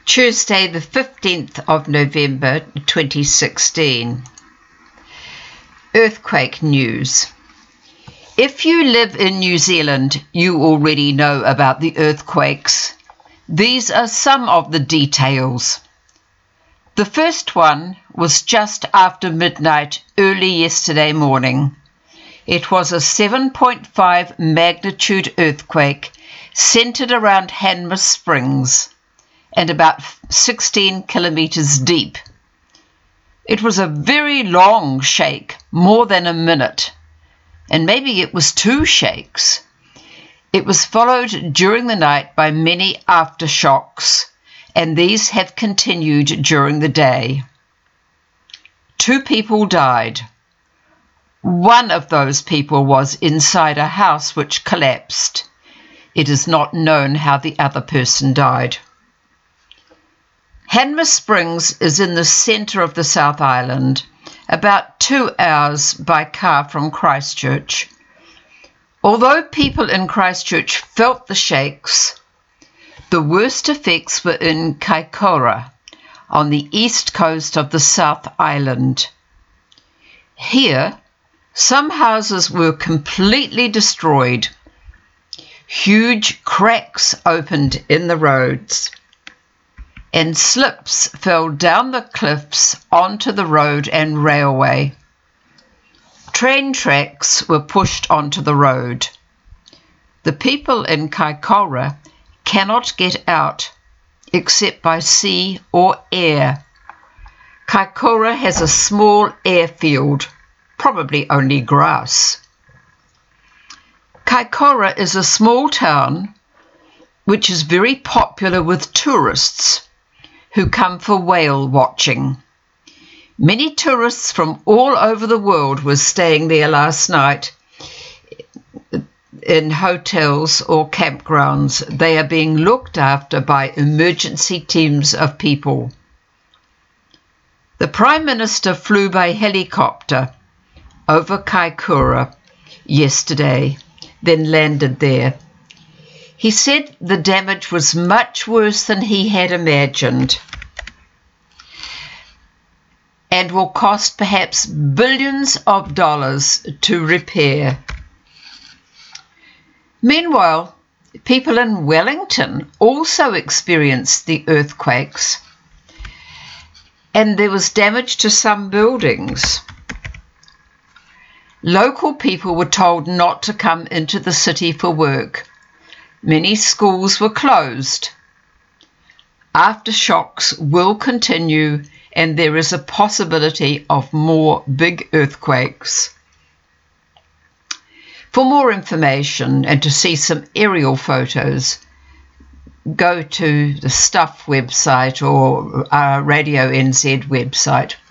Tuesday, the 15th of November 2016. Earthquake news. If you live in New Zealand, you already know about the earthquakes. These are some of the details. The first one was just after midnight early yesterday morning. It was a 7.5 magnitude earthquake centered around Hanmer Springs and about 16 kilometers deep. It was a very long shake, more than a minute, and maybe it was two shakes. It was followed during the night by many aftershocks, and these have continued during the day. 2 people died. One of those people was inside a house which collapsed. It is not known how the other person died. Hanmer Springs is in the centre of the South Island, about 2 hours by car from Christchurch. Although people in Christchurch felt the shakes, the worst effects were in Kaikoura, on the east coast of the South Island. Here, some houses were completely destroyed. Huge cracks opened in the roads, and slips fell down the cliffs onto the road and railway. Train tracks were pushed onto the road. The people in Kaikoura cannot get out except by sea or air. Kaikoura has a small airfield, probably only grass. Kaikoura is a small town which is very popular with tourists who come for whale watching. Many tourists from all over the world were staying there last night in hotels or campgrounds. They are being looked after by emergency teams of people. The Prime Minister flew by helicopter over Kaikoura yesterday, then landed there. He said the damage was much worse than he had imagined and will cost perhaps billions of dollars to repair. Meanwhile, people in Wellington also experienced the earthquakes, and there was damage to some buildings. Local people were told not to come into the city for work. Many schools were closed. Aftershocks will continue, and there is a possibility of more big earthquakes. For more information and to see some aerial photos, go to the Stuff website or our Radio NZ website.